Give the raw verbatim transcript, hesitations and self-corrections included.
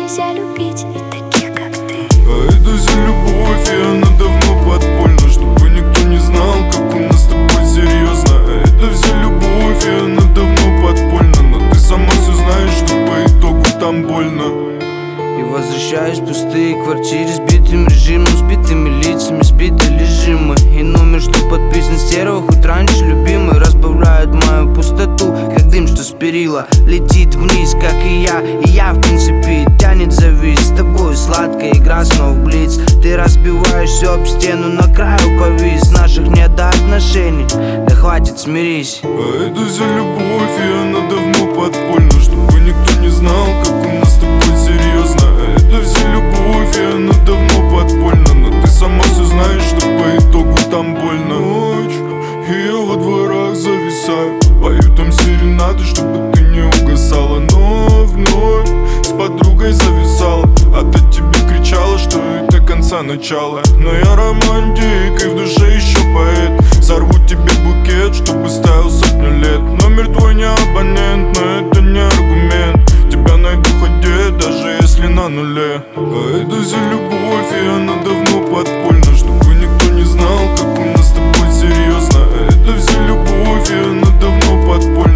нельзя любить и таких, как ты. А это за любовь, и она давно подпольна, чтобы никто не знал, как у нас с тобой серьезно. А это за любовь, и она давно подпольна, но ты сама все знаешь, что по итогу там больно. И возвращаюсь в пустые квартиры, сбитым режимом, сбитыми лицами, сбиты лежимы. И номер, что подписан стерео, хоть раньше любимый, разбавляет мою пустоту, как дым, что с перила летит вниз, как и я. И я, в принципе, тянет завис. С тобой сладкая игра снов блиц. Ты разбиваешь все об стену, на краю повис. Наших нет до отношений, да хватит, смирись. А это за любовь, и она давно подпольна, чтобы никто не знал, как у нас с тобой серьезно. А это за любовь, и она давно подпольна, но ты сама все знаешь, что по итогу там больно. Ночь, и я во дворах зависаю, пою там серенады, чтобы ты не угасала. Но вновь с подругой зависала, а та тебе кричала, что это конца начала. Но я романтик и в душе еще поэт. Сорву тебе букет, чтобы ставил сотню лет. Номер твой не абонент, но это не аргумент. Тебя найду хоть где, даже если на нуле. А это за любовь, и она давно подпольна, чтобы никто не знал, как у нас с тобой серьезно. А это за любовь, и она давно подпольна.